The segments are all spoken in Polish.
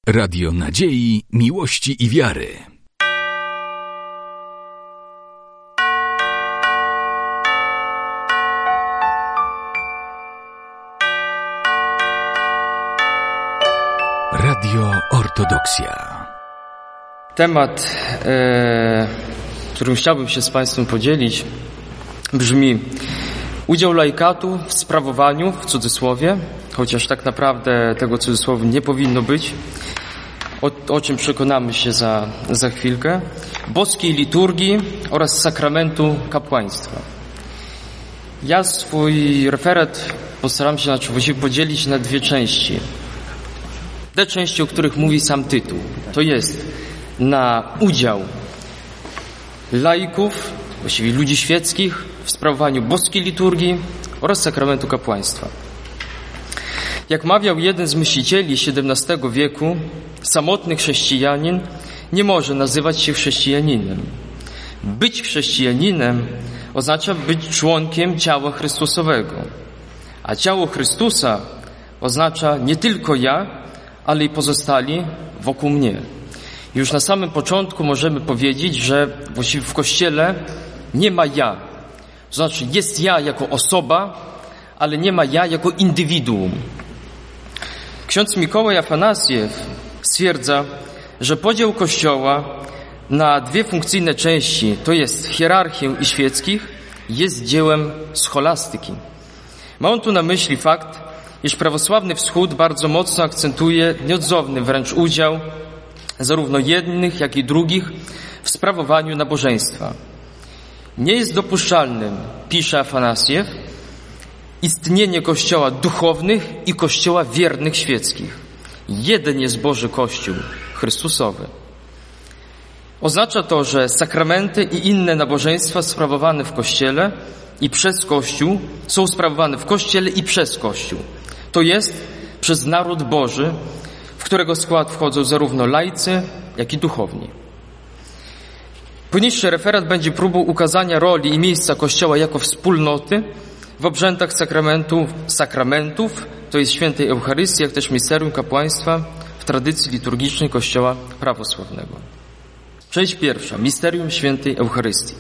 Radio Nadziei, Miłości i Wiary. Radio Ortodoksja. Temat, którym chciałbym się z Państwem podzielić, brzmi: udział laikatu w sprawowaniu, w cudzysłowie, chociaż tak naprawdę tego cudzysłowu nie powinno być, o czym przekonamy się za chwilkę, boskiej liturgii oraz sakramentu kapłaństwa. Ja swój referat postaram się podzielić na dwie części. Te części, o których mówi sam tytuł, to jest na udział laików, właściwie ludzi świeckich, w sprawowaniu boskiej liturgii oraz sakramentu kapłaństwa. Jak mawiał jeden z myślicieli XVII wieku, samotny chrześcijanin nie może nazywać się chrześcijaninem. Być chrześcijaninem oznacza być członkiem ciała Chrystusowego, a ciało Chrystusa oznacza nie tylko ja, ale i pozostali wokół mnie. Już na samym początku możemy powiedzieć, że właściwie w Kościele nie ma ja. To znaczy jest ja jako osoba, ale nie ma ja jako indywiduum. Ksiądz Mikołaj Afanasjew stwierdza, że podział Kościoła na dwie funkcyjne części, to jest hierarchię i świeckich, jest dziełem scholastyki. Ma on tu na myśli fakt, iż prawosławny Wschód bardzo mocno akcentuje nieodzowny wręcz udział zarówno jednych, jak i drugich w sprawowaniu nabożeństwa. Nie jest dopuszczalnym, pisze Afanasjew, istnienie kościoła duchownych i kościoła wiernych świeckich. Jeden jest Boży Kościół, Chrystusowy. Oznacza to, że sakramenty i inne nabożeństwa sprawowane w Kościele i przez Kościół są sprawowane w Kościele i przez Kościół. To jest przez naród Boży, w którego skład wchodzą zarówno laicy, jak i duchowni. Poniższy referat będzie próbą ukazania roli i miejsca Kościoła jako wspólnoty w obrzędach sakramentów, to jest świętej Eucharystii, jak też misterium kapłaństwa w tradycji liturgicznej Kościoła prawosławnego. Część pierwsza. Misterium świętej Eucharystii.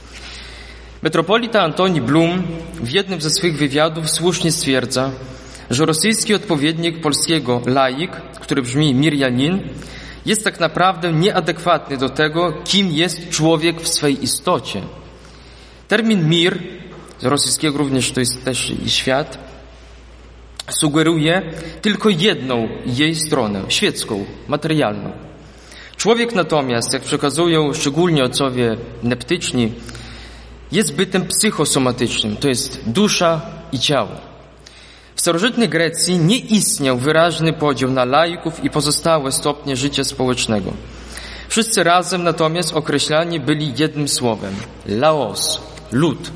Metropolita Antoni Blum w jednym ze swych wywiadów słusznie stwierdza, że rosyjski odpowiednik polskiego laik, który brzmi mirjanin, jest tak naprawdę nieadekwatny do tego, kim jest człowiek w swej istocie. Termin mir, z rosyjskiego również to jest też i świat, sugeruje tylko jedną jej stronę, świecką, materialną. Człowiek natomiast, jak przekazują szczególnie ojcowie neptyczni, jest bytem psychosomatycznym, to jest dusza i ciało. W starożytnej Grecji nie istniał wyraźny podział na laików i pozostałe stopnie życia społecznego. Wszyscy razem natomiast określani byli jednym słowem – laos, lud,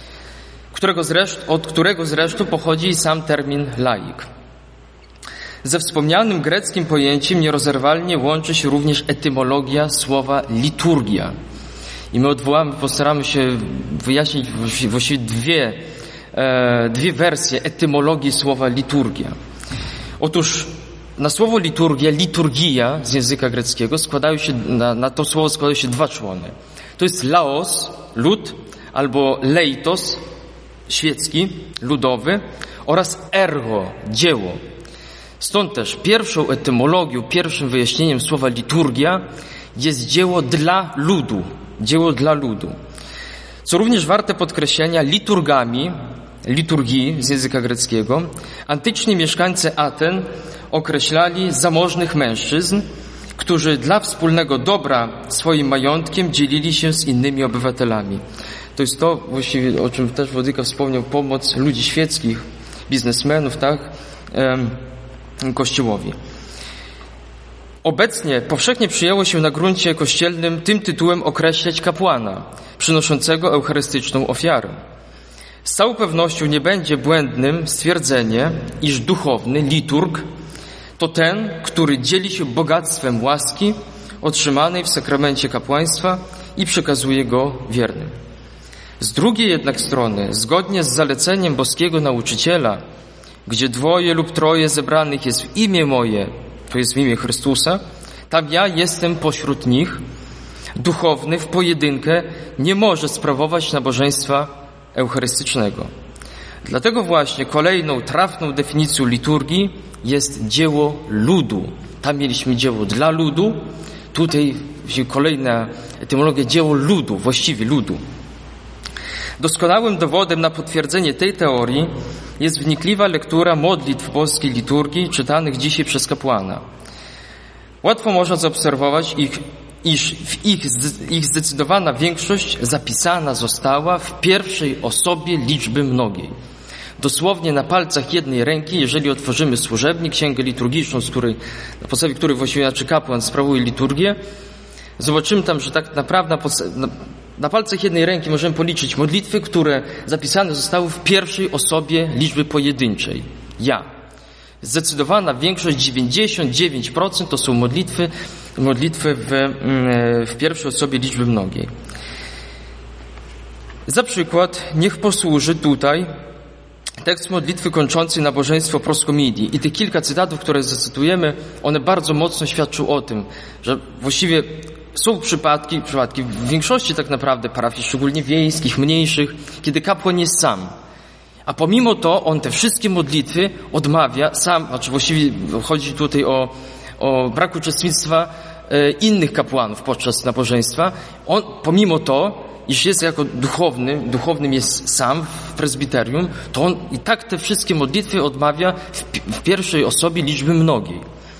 od którego zresztą pochodzi sam termin laik. Ze wspomnianym greckim pojęciem nierozerwalnie łączy się również etymologia słowa liturgia. I my postaramy się wyjaśnić właściwie dwie wersje etymologii słowa liturgia. Otóż na słowo liturgia z języka greckiego na to słowo składają się dwa człony. To jest laos, lud, albo leitos, świecki, ludowy, oraz ergo, dzieło. Stąd też pierwszą etymologią, pierwszym wyjaśnieniem słowa liturgia jest dzieło dla ludu. Co również warte podkreślenia, liturgii z języka greckiego, antyczni mieszkańcy Aten określali zamożnych mężczyzn, którzy dla wspólnego dobra swoim majątkiem dzielili się z innymi obywatelami. To jest to właściwie, o czym też Władyka wspomniał, pomoc ludzi świeckich, biznesmenów, tak, Kościołowi. Obecnie powszechnie przyjęło się na gruncie kościelnym tym tytułem określać kapłana, przynoszącego eucharystyczną ofiarę. Z całą pewnością nie będzie błędnym stwierdzenie, iż duchowny, liturg, to ten, który dzieli się bogactwem łaski otrzymanej w sakramencie kapłaństwa i przekazuje go wiernym. Z drugiej jednak strony, zgodnie z zaleceniem boskiego nauczyciela, gdzie 2 lub 3 zebranych jest w imię moje, to jest w imię Chrystusa, tam ja jestem pośród nich, duchowny w pojedynkę nie może sprawować nabożeństwa eucharystycznego. Dlatego właśnie kolejną trafną definicją liturgii jest dzieło ludu. Tam mieliśmy dzieło dla ludu, tutaj kolejna etymologia dzieło ludu, właściwie ludu. Doskonałym dowodem na potwierdzenie tej teorii jest wnikliwa lektura modlitw polskiej liturgii czytanych dzisiaj przez kapłana. Łatwo można zaobserwować, iż ich zdecydowana większość zapisana została w pierwszej osobie liczby mnogiej. Dosłownie na palcach jednej ręki, jeżeli otworzymy służebnik, księgę liturgiczną, na podstawie której właściwie kapłan sprawuje liturgię, zobaczymy tam, że tak naprawdę na palcach jednej ręki możemy policzyć modlitwy, które zapisane zostały w pierwszej osobie liczby pojedynczej. Ja. Zdecydowana większość, 99% to są modlitwy w pierwszej osobie liczby mnogiej. Za przykład niech posłuży tutaj tekst modlitwy kończącej nabożeństwo proskomidii. I tych kilka cytatów, które zacytujemy, one bardzo mocno świadczą o tym, że właściwie są przypadki w większości tak naprawdę parafii, szczególnie wiejskich, mniejszych, kiedy kapłan jest sam. A pomimo to on te wszystkie modlitwy odmawia sam, znaczy właściwie chodzi tutaj o brak uczestnictwa innych kapłanów podczas nabożeństwa. On pomimo to, iż jest jako duchownym jest sam w prezbiterium, to on i tak te wszystkie modlitwy odmawia w pierwszej osobie liczby mnogiej.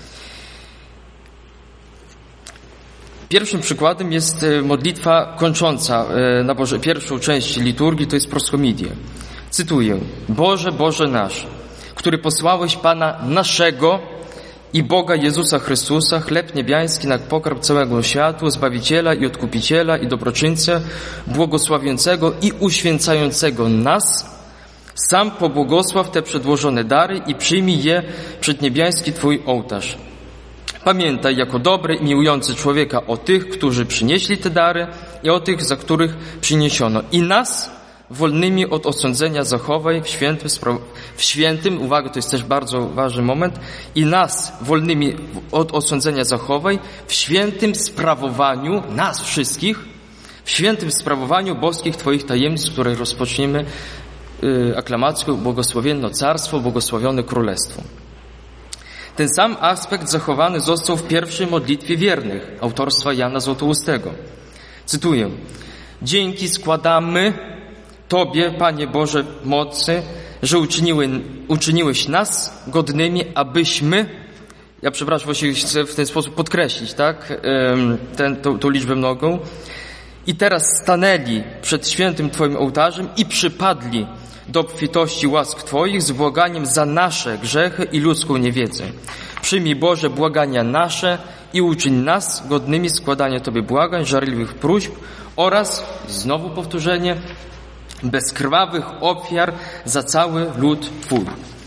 Pierwszym przykładem jest modlitwa kończąca pierwszą część liturgii, to jest proskomidia. Cytuję: Boże, Boże nasz, który posłałeś Pana naszego i Boga Jezusa Chrystusa, chleb niebiański na pokarm całego światu, Zbawiciela i Odkupiciela i Dobroczyńcę, błogosławiącego i uświęcającego nas, sam pobłogosław te przedłożone dary i przyjmij je przed niebiański Twój ołtarz. Pamiętaj jako dobry i miłujący człowieka o tych, którzy przynieśli te dary i o tych, za których przyniesiono. I nas wolnymi od osądzenia zachowaj w świętym, uwaga, to jest też bardzo ważny moment, i nas wolnymi od osądzenia zachowaj w świętym sprawowaniu, nas wszystkich, w świętym sprawowaniu boskich Twoich tajemnic, które rozpoczniemy aklamacją: błogosławienno Carstwo, błogosławione Królestwo. Ten sam aspekt zachowany został w pierwszej modlitwie wiernych, autorstwa Jana Złotoustego. Cytuję: Dzięki składamy Tobie, Panie Boże mocy, że uczyniłeś nas godnymi, abyśmy, ja przepraszam, właściwie chcę w ten sposób podkreślić, tak, tą liczbę mnogą, i teraz stanęli przed świętym Twoim ołtarzem i przypadli do obfitości łask Twoich z błaganiem za nasze grzechy i ludzką niewiedzę. Przyjmij, Boże, błagania nasze i uczyń nas godnymi składania Tobie błagań, żarliwych próśb oraz, znowu powtórzenie, bezkrwawych ofiar za cały lud Twój.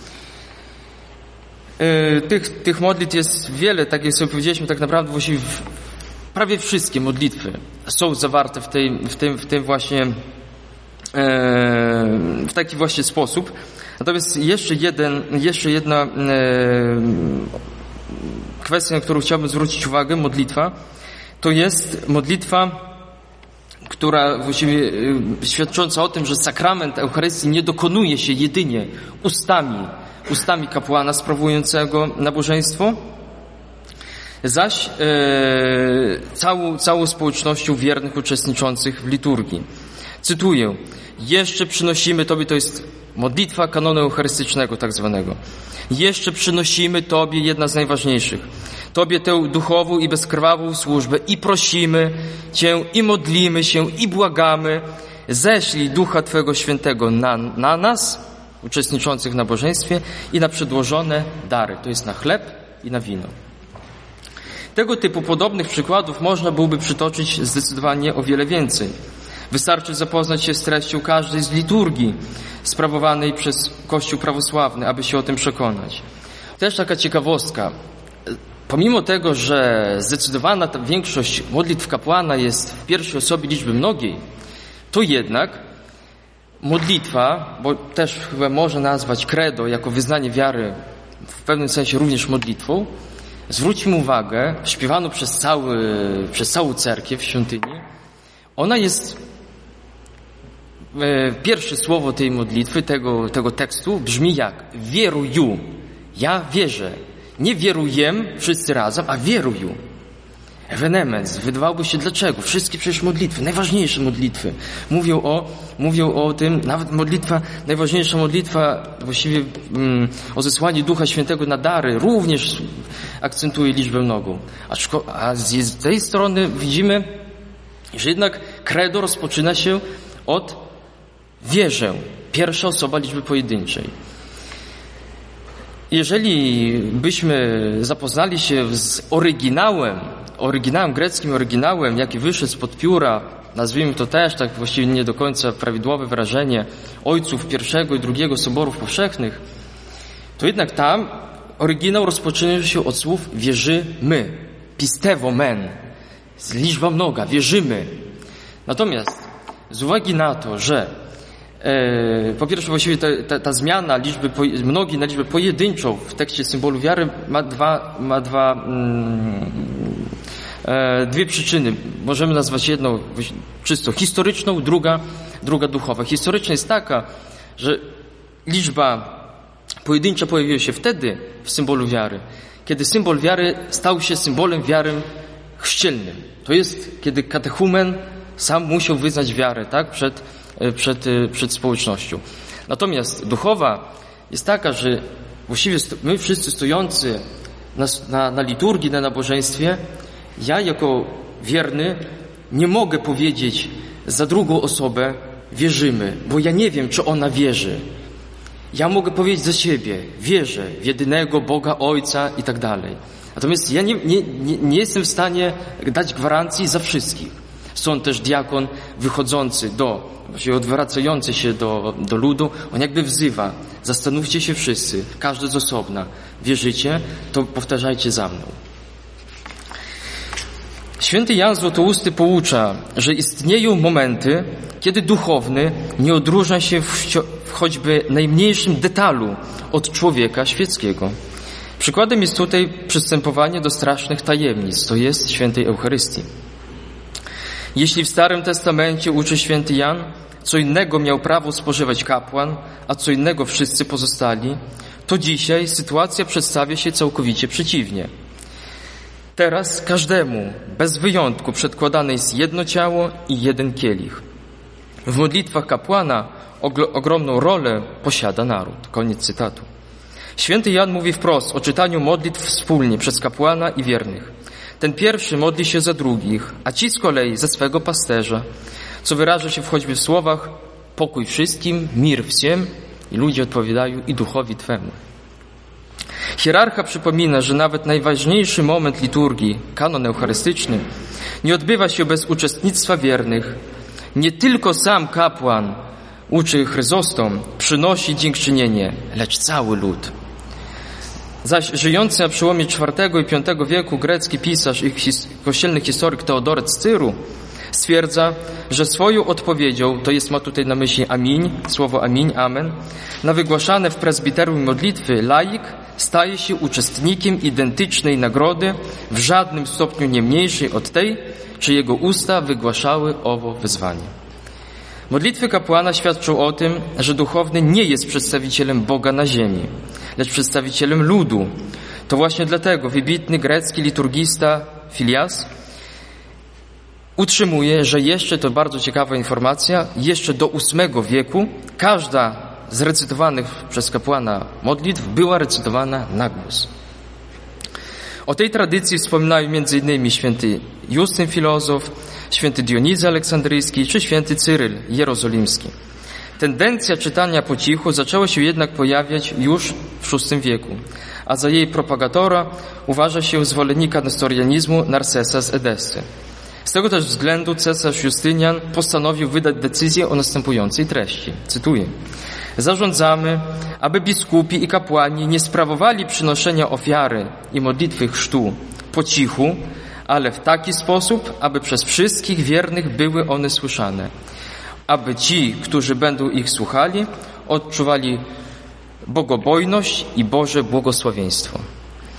Tych modlitw jest wiele, tak jak sobie powiedzieliśmy, tak naprawdę właściwie prawie wszystkie modlitwy są zawarte w tym właśnie w taki właśnie sposób. Natomiast jeszcze jedna kwestia, na którą chciałbym zwrócić uwagę, modlitwa, to jest modlitwa, która właściwie świadcząca o tym, że sakrament Eucharystii nie dokonuje się jedynie ustami kapłana sprawującego nabożeństwo, zaś całą społecznością wiernych uczestniczących w liturgii. Cytuję: jeszcze przynosimy Tobie, to jest modlitwa kanonu eucharystycznego tak zwanego, jeszcze przynosimy Tobie, jedna z najważniejszych, Tobie tę duchową i bezkrwawą służbę i prosimy Cię i modlimy się i błagamy, ześlij Ducha Twego Świętego na nas, uczestniczących w nabożeństwie, i na przedłożone dary, to jest na chleb i na wino. Tego typu podobnych przykładów można byłoby przytoczyć zdecydowanie o wiele więcej. Wystarczy zapoznać się z treścią każdej z liturgii sprawowanej przez Kościół prawosławny, aby się o tym przekonać. Też taka ciekawostka. Pomimo tego, że zdecydowana ta większość modlitw kapłana jest w pierwszej osobie liczby mnogiej, to jednak modlitwa, bo też chyba można nazwać credo jako wyznanie wiary w pewnym sensie również modlitwą, zwróćmy uwagę, śpiewano przez całą cerkiew w świątyni, ona jest, pierwsze słowo tej modlitwy, tego tekstu brzmi jak wieruju, ja wierzę. Nie wierujem wszyscy razem, a wieruju. Ewenement, wydawałoby się dlaczego? Wszystkie przecież modlitwy, najważniejsze modlitwy mówią o tym, nawet najważniejsza modlitwa właściwie o zesłaniu Ducha Świętego na dary również akcentuje liczbę mnogą. A z tej strony widzimy, że jednak credo rozpoczyna się od wierzę, pierwsza osoba liczby pojedynczej. Jeżeli byśmy zapoznali się z oryginałem greckim oryginałem, jaki wyszedł spod pióra, nazwijmy to też tak właściwie nie do końca prawidłowe wyrażenie, ojców pierwszego i drugiego soborów powszechnych, to jednak tam oryginał rozpoczyna się od słów wierzymy, pistewo men, liczba mnoga, wierzymy. Natomiast z uwagi na to, że po pierwsze właściwie ta zmiana liczby mnogiej na liczbę pojedynczą w tekście symbolu wiary ma dwie przyczyny. Możemy nazwać jedną czysto historyczną, druga duchowa. Historyczna jest taka, że liczba pojedyncza pojawiła się wtedy w symbolu wiary, kiedy symbol wiary stał się symbolem wiary chrzcielnym. To jest, kiedy katechumen sam musiał wyznać wiarę, tak, przed społecznością. Natomiast duchowa jest taka, że właściwie my wszyscy stojący na liturgii, na nabożeństwie, ja jako wierny nie mogę powiedzieć za drugą osobę wierzymy, bo ja nie wiem, czy ona wierzy. Ja mogę powiedzieć za siebie, wierzę w jedynego Boga Ojca i tak dalej. Natomiast ja nie jestem w stanie dać gwarancji za wszystkich. Stąd też diakon wychodzący właściwie odwracający się do ludu, on jakby wzywa, zastanówcie się wszyscy, każdy z osobna. Wierzycie? To powtarzajcie za mną. Święty Jan Złotousty poucza, że istnieją momenty, kiedy duchowny nie odróżnia się w choćby najmniejszym detalu od człowieka świeckiego. Przykładem jest tutaj przystępowanie do strasznych tajemnic, to jest świętej Eucharystii. Jeśli w Starym Testamencie uczy święty Jan, co innego miał prawo spożywać kapłan, a co innego wszyscy pozostali, to dzisiaj sytuacja przedstawia się całkowicie przeciwnie. Teraz każdemu, bez wyjątku, przedkładane jest jedno ciało i jeden kielich. W modlitwach kapłana ogromną rolę posiada naród. Koniec cytatu. Święty Jan mówi wprost o czytaniu modlitw wspólnie przez kapłana i wiernych. Ten pierwszy modli się za drugich, a ci z kolei za swego pasterza, co wyraża się choćby w słowach pokój wszystkim, mir всем, i ludzie odpowiadają i duchowi Twemu. Hierarcha przypomina, że nawet najważniejszy moment liturgii, kanon eucharystyczny, nie odbywa się bez uczestnictwa wiernych. Nie tylko sam kapłan uczy Chryzostom, przynosi dziękczynienie, lecz cały lud. Zaś żyjący na przełomie IV i V wieku grecki pisarz i kościelny historyk Teodoret z Cyru stwierdza, że swoją odpowiedzią, to jest ma tutaj na myśli amin, słowo amin, amen, na wygłaszane w prezbiterium modlitwy laik staje się uczestnikiem identycznej nagrody, w żadnym stopniu nie mniejszej od tej, czy jego usta wygłaszały owo wezwanie. Modlitwy kapłana świadczą o tym, że duchowny nie jest przedstawicielem Boga na ziemi, lecz przedstawicielem ludu. To właśnie dlatego wybitny grecki liturgista Filias utrzymuje, że jeszcze, to bardzo ciekawa informacja, jeszcze do VIII wieku każda z recytowanych przez kapłana modlitw była recytowana na głos. O tej tradycji wspominają m.in. święty Justyn Filozof, święty Dionizy Aleksandryjski czy święty Cyryl Jerozolimski. Tendencja czytania po cichu zaczęła się jednak pojawiać już w VI wieku, a za jej propagatora uważa się zwolennika nestorianizmu Narsesa z Edessy. Z tego też względu cesarz Justynian postanowił wydać decyzję o następującej treści. Cytuję. Zarządzamy, aby biskupi i kapłani nie sprawowali przynoszenia ofiary i modlitwy chrztu po cichu, ale w taki sposób, aby przez wszystkich wiernych były one słyszane. Aby ci, którzy będą ich słuchali, odczuwali bogobojność i Boże błogosławieństwo.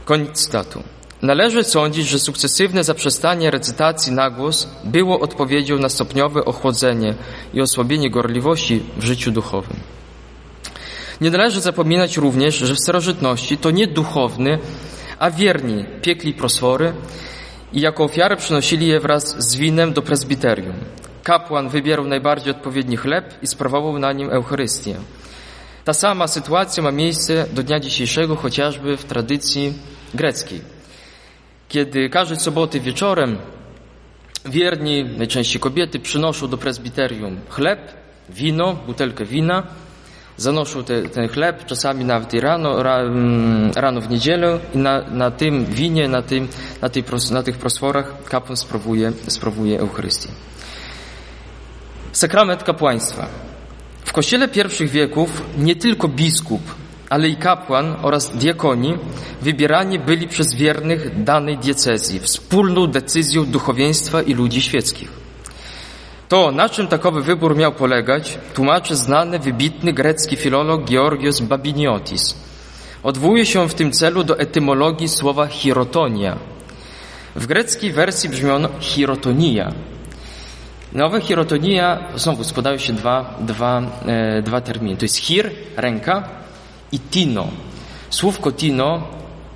Koniec cytatu. Należy sądzić, że sukcesywne zaprzestanie recytacji na głos było odpowiedzią na stopniowe ochłodzenie i osłabienie gorliwości w życiu duchowym. Nie należy zapominać również, że w starożytności to nie duchowny, a wierni piekli prosfory i jako ofiarę przynosili je wraz z winem do prezbiterium. Kapłan wybierał najbardziej odpowiedni chleb i sprawował na nim Eucharystię. Ta sama sytuacja ma miejsce do dnia dzisiejszego, chociażby w tradycji greckiej. Kiedy każdej soboty wieczorem wierni, najczęściej kobiety, przynoszą do prezbiterium chleb, wino, butelkę wina, zanoszą ten chleb, czasami nawet i rano w niedzielę i na tym winie, na tych prosforach kapłan sprawuje Eucharystię. Sakrament kapłaństwa. W Kościele pierwszych wieków nie tylko biskup, ale i kapłan oraz diakoni wybierani byli przez wiernych danej diecezji wspólną decyzją duchowieństwa i ludzi świeckich. To, na czym takowy wybór miał polegać, tłumaczy znany, wybitny grecki filolog Georgios Babiniotis. Odwołuje się w tym celu do etymologii słowa chirotonia. W greckiej wersji brzmiono chirotonia. Nowe chirotonia, znowu składają się dwa terminy. To jest chir, ręka, i tino. Słówko tino,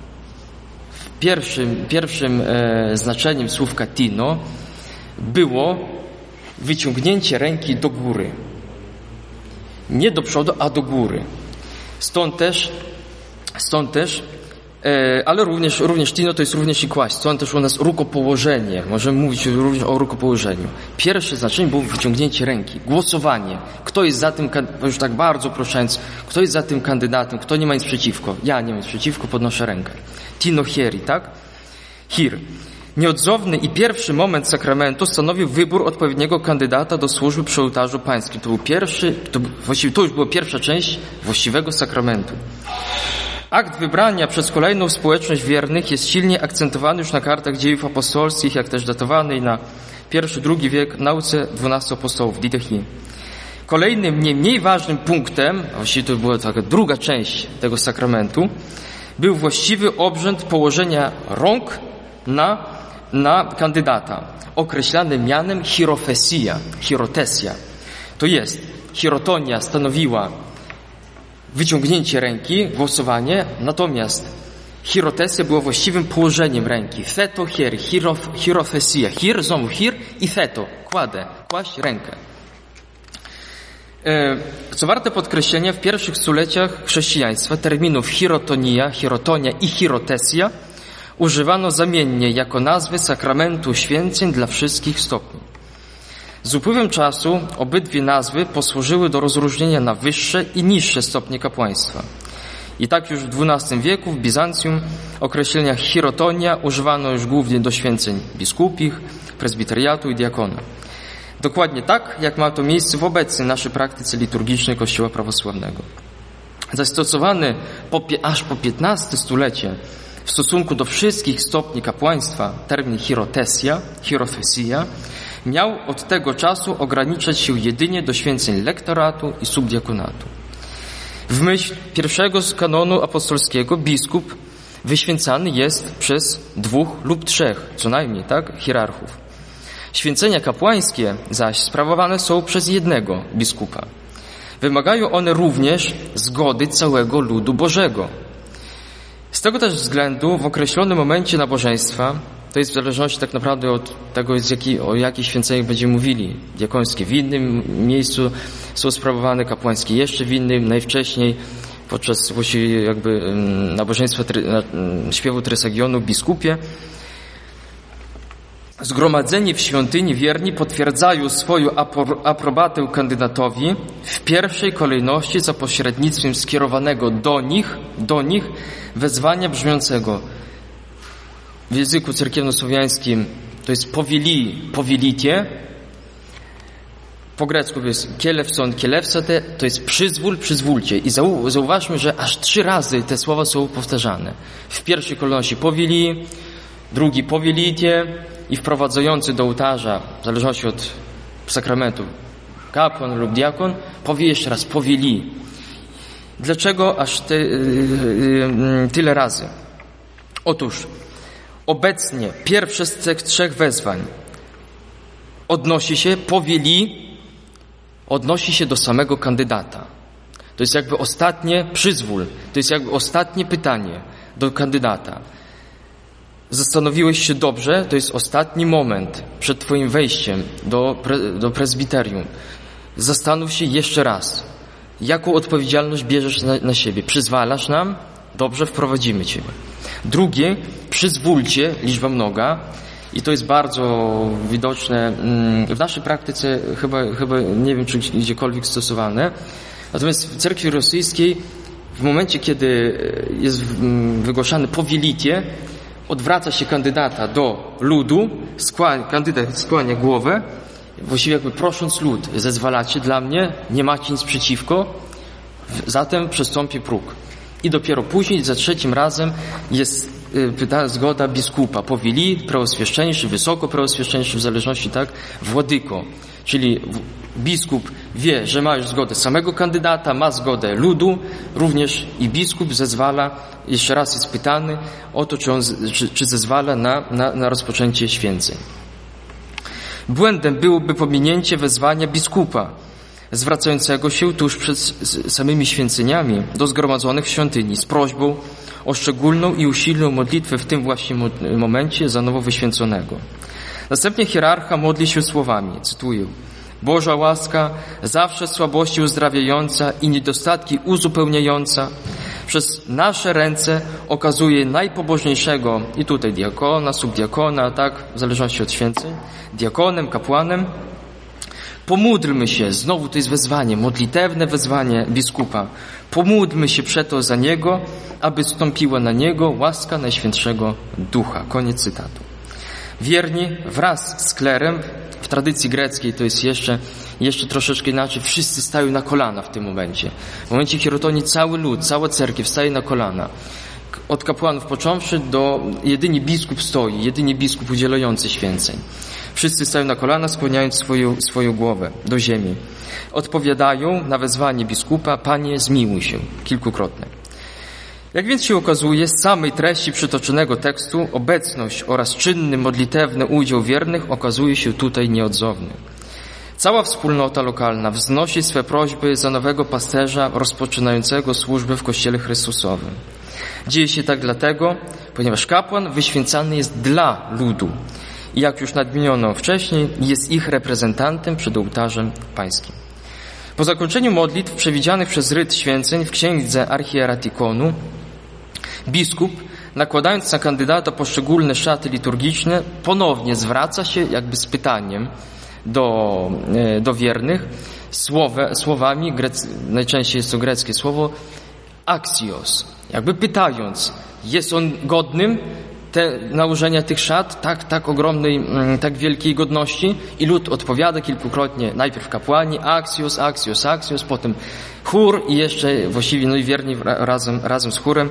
pierwszym znaczeniem słówka tino było wyciągnięcie ręki do góry. Nie do przodu, a do góry. Stąd też ale również tino to jest również i kłaść. Stąd też u nas rukopołożenie. Możemy mówić również o rukopołożeniu. Pierwsze znaczenie było wyciągnięcie ręki. Głosowanie. Kto jest za tym, już tak bardzo prosząc, kto jest za tym kandydatem, kto nie ma nic przeciwko. Ja nie mam nic przeciwko, podnoszę rękę. Tino hieri, tak? Hir. Nieodzowny i pierwszy moment sakramentu stanowił wybór odpowiedniego kandydata do służby przy ołtarzu pańskim. To już była pierwsza część właściwego sakramentu. Akt wybrania przez kolejną społeczność wiernych jest silnie akcentowany już na kartach dziejów apostolskich, jak też datowany na I-II wiek nauce 12 apostołów, Didachi. Kolejnym, nie mniej ważnym punktem, a właściwie to była taka druga część tego sakramentu, był właściwy obrzęd położenia rąk na kandydata, określany mianem chirotesja. To jest, chirotonia stanowiła wyciągnięcie ręki, głosowanie, natomiast chirotesja była właściwym położeniem ręki. Theto hier, chirofesia. Hir, znowu hir i theto, kłaść rękę. Co warte podkreślenia, w pierwszych stuleciach chrześcijaństwa terminów chirotonia i chirotesja używano zamiennie jako nazwy sakramentu święceń dla wszystkich stopni. Z upływem czasu obydwie nazwy posłużyły do rozróżnienia na wyższe i niższe stopnie kapłaństwa. I tak już w XII wieku w Bizancjum określenia chirotonia używano już głównie do święceń biskupich, prezbiteriatu i diakona. Dokładnie tak, jak ma to miejsce w obecnej naszej praktyce liturgicznej Kościoła prawosławnego. Zastosowany aż po XV stulecie w stosunku do wszystkich stopni kapłaństwa termin chirofesia miał od tego czasu ograniczać się jedynie do święceń lektoratu i subdiakonatu. W myśl pierwszego z kanonu apostolskiego biskup wyświęcany jest przez 2 lub 3, co najmniej, tak, hierarchów. Święcenia kapłańskie zaś sprawowane są przez jednego biskupa. Wymagają one również zgody całego ludu Bożego. Z tego też względu w określonym momencie nabożeństwa, to jest w zależności tak naprawdę od tego, o jakich święceniach będziemy mówili. Diakońskie w innym miejscu są sprawowane, kapłańskie jeszcze w innym, najwcześniej podczas właściwie jakby nabożeństwa śpiewu Trysagionu biskupie. Zgromadzeni w świątyni wierni potwierdzają swoją aprobatę kandydatowi w pierwszej kolejności za pośrednictwem skierowanego do nich wezwania brzmiącego w języku cerkiewno-słowiańskim to jest powilitie, po grecku to jest kielewson, kielewsate, to jest przyzwól, przyzwólcie. I zauważmy, że aż 3 razy te słowa są powtarzane. W pierwszej kolejności powili, drugi powilitie i wprowadzający do ołtarza, w zależności od sakramentu, kapłan lub diakon, powie jeszcze raz powili. Dlaczego aż tyle razy? Otóż obecnie pierwsze z tych 3 wezwań odnosi się do samego kandydata. To jest jakby ostatnie przyzwól, to jest jakby ostatnie pytanie do kandydata. Zastanowiłeś się dobrze, to jest ostatni moment przed twoim wejściem do prezbiterium. Zastanów się jeszcze raz, jaką odpowiedzialność bierzesz na siebie. Przyzwalasz nam? Dobrze, wprowadzimy ciebie. Drugie, przyzwólcie, liczba mnoga. I to jest bardzo widoczne w naszej praktyce, chyba nie wiem, czy gdziekolwiek stosowane. Natomiast w cerkwi rosyjskiej w momencie, kiedy jest wygłaszane powilitie, odwraca się kandydata do ludu, kandydat skłania głowę, właściwie jakby prosząc lud, zezwalacie dla mnie, nie macie nic przeciwko, zatem przestąpię próg. I dopiero później, za 3. razem jest zgoda biskupa, powili, preoswieszczeńszy, wysoko preoswieszczeńszy, w zależności, tak, władyko. Czyli biskup wie, że ma już zgodę samego kandydata, ma zgodę ludu, również i biskup zezwala, jeszcze raz jest pytany o to, czy zezwala na rozpoczęcie święceń. Błędem byłoby pominięcie wezwania biskupa, zwracającego się tuż przed samymi święceniami do zgromadzonych w świątyni z prośbą o szczególną i usilną modlitwę w tym właśnie momencie za nowo wyświęconego. Następnie hierarcha modli się słowami, cytuję: Boża łaska, zawsze słabości uzdrawiająca i niedostatki uzupełniająca, przez nasze ręce okazuje najpobożniejszego, i tutaj diakona, subdiakona, tak, w zależności od święceń, diakonem, kapłanem. Pomódlmy się, znowu to jest wezwanie, modlitewne wezwanie biskupa. Pomódlmy się przeto za niego, aby stąpiła na niego łaska Najświętszego Ducha. Koniec cytatu. Wierni wraz z klerem, w tradycji greckiej to jest jeszcze troszeczkę inaczej, wszyscy stają na kolana w tym momencie. W momencie hierotonii cały lud, cała cerkiew staje na kolana. Od kapłanów począwszy do jedynie biskup stoi, jedynie biskup udzielający święceń. Wszyscy stają na kolana, skłaniając swoją głowę do ziemi. Odpowiadają na wezwanie biskupa: Panie, zmiłuj się, kilkukrotne. Jak więc się okazuje, z samej treści przytoczonego tekstu obecność oraz czynny modlitewny udział wiernych okazuje się tutaj nieodzowny. Cała wspólnota lokalna wznosi swe prośby za nowego pasterza rozpoczynającego służbę w Kościele Chrystusowym. Dzieje się tak dlatego, ponieważ kapłan wyświęcany jest dla ludu i jak już nadmieniono wcześniej, jest ich reprezentantem przed ołtarzem pańskim. Po zakończeniu modlitw przewidzianych przez ryt święceń w księdze Archieratikonu, biskup, nakładając na kandydata poszczególne szaty liturgiczne, ponownie zwraca się jakby z pytaniem do wiernych słowami, najczęściej jest to greckie słowo axios, jakby pytając, jest on godnym nałożenia tych szat, tak ogromnej, tak wielkiej godności, i lud odpowiada kilkukrotnie, najpierw kapłani, axios, axios, axios, potem chór i jeszcze właściwie i wierni razem z chórem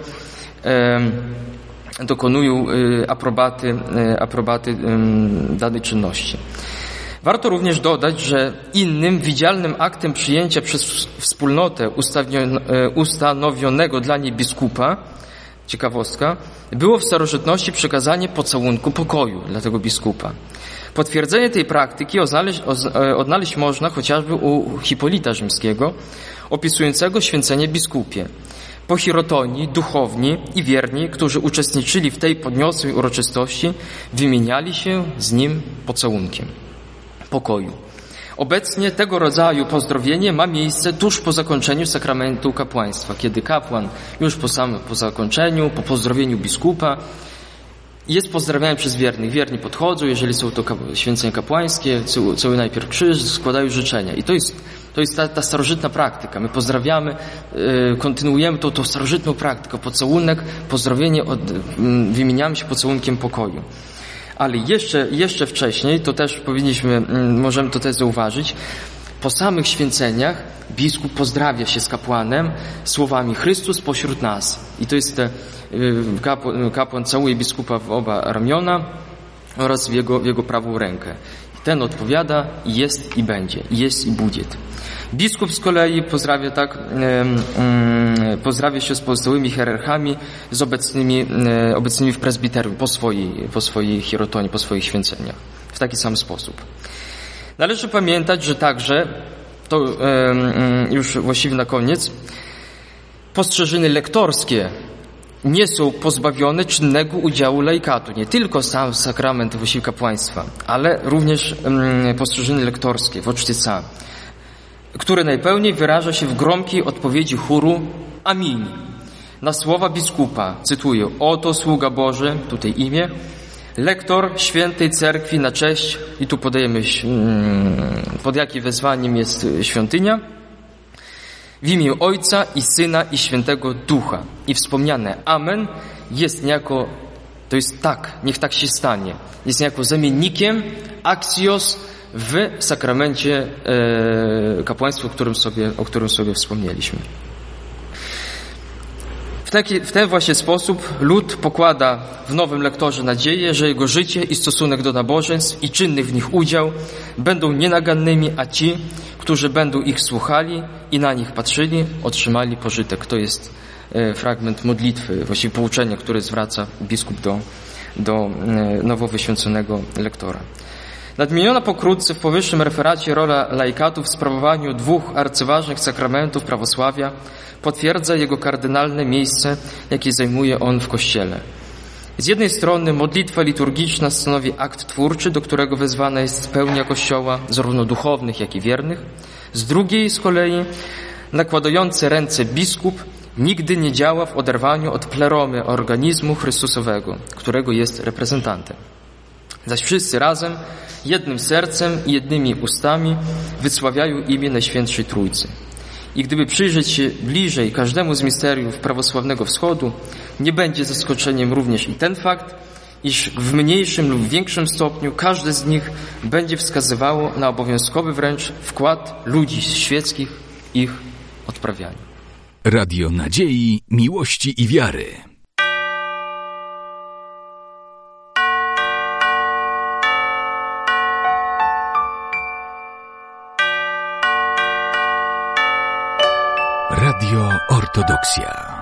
dokonują aprobaty danej czynności. Warto również dodać, że innym widzialnym aktem przyjęcia przez wspólnotę ustanowionego dla niej biskupa, ciekawostka, było w starożytności przekazanie pocałunku pokoju dla tego biskupa. Potwierdzenie tej praktyki odnaleźć można chociażby u Hipolita Rzymskiego, opisującego święcenie biskupie. Po hierotonii duchowni i wierni, którzy uczestniczyli w tej podniosłej uroczystości, wymieniali się z nim pocałunkiem pokoju. Obecnie tego rodzaju pozdrowienie ma miejsce tuż po zakończeniu sakramentu kapłaństwa, kiedy kapłan już po zakończeniu, po pozdrowieniu biskupa jest pozdrawiany przez wiernych. Wierni podchodzą, jeżeli są to święcenia kapłańskie, cały najpierw krzyż, składają życzenia. I to jest ta starożytna praktyka. My pozdrawiamy, kontynuujemy tą starożytną praktykę. Pocałunek, pozdrowienie, wymieniamy się pocałunkiem pokoju. Ale jeszcze wcześniej, to też możemy to też zauważyć, po samych święceniach biskup pozdrawia się z kapłanem słowami: Chrystus pośród nas. I to jest kapłan całuje biskupa w oba ramiona oraz w jego prawą rękę. I ten odpowiada: jest i będzie, jest i będzie. Biskup z kolei pozdrawia się z pozostałymi hierarchami, z obecnymi w prezbiterium po swojej hierotonii, po swoich święceniach. W taki sam sposób. Należy pamiętać, że także, to już właściwie na koniec, postrzeżyny lektorskie nie są pozbawione czynnego udziału laikatu. Nie tylko sam sakrament właściwie kapłaństwa, ale również postrzeżyny lektorskie, wocztyca, które najpełniej wyraża się w gromkiej odpowiedzi chóru Amin na słowa biskupa. Cytuję: oto sługa Boży, tutaj imię, lektor świętej cerkwi na cześć, i tu podajemy pod jakim wezwaniem jest świątynia, w imię Ojca i Syna i Świętego Ducha. I wspomniane Amen jest niejako, to jest tak, niech tak się stanie, jest niejako zamiennikiem axios w sakramencie kapłaństwa, o którym sobie wspomnieliśmy. W ten właśnie sposób lud pokłada w nowym lektorze nadzieję, że jego życie i stosunek do nabożeństw i czynnych w nich udział będą nienagannymi, a ci, którzy będą ich słuchali i na nich patrzyli, otrzymali pożytek. To jest fragment modlitwy, właściwie pouczenia, które zwraca biskup do nowo wyświęconego lektora. Nadmieniona pokrótce w powyższym referacie rola laikatu w sprawowaniu dwóch arcyważnych sakramentów prawosławia potwierdza jego kardynalne miejsce, jakie zajmuje on w Kościele. Z jednej strony modlitwa liturgiczna stanowi akt twórczy, do którego wezwana jest pełnia Kościoła, zarówno duchownych, jak i wiernych. Z drugiej z kolei nakładający ręce biskup nigdy nie działa w oderwaniu od pleromy organizmu Chrystusowego, którego jest reprezentantem. Zaś wszyscy razem, jednym sercem i jednymi ustami wysławiają imię Najświętszej Trójcy. I gdyby przyjrzeć się bliżej każdemu z misteriów prawosławnego Wschodu, nie będzie zaskoczeniem również i ten fakt, iż w mniejszym lub większym stopniu każde z nich będzie wskazywało na obowiązkowy wręcz wkład ludzi świeckich w ich odprawianie. Radio Nadziei, Miłości i Wiary. Radio Ortodoksja.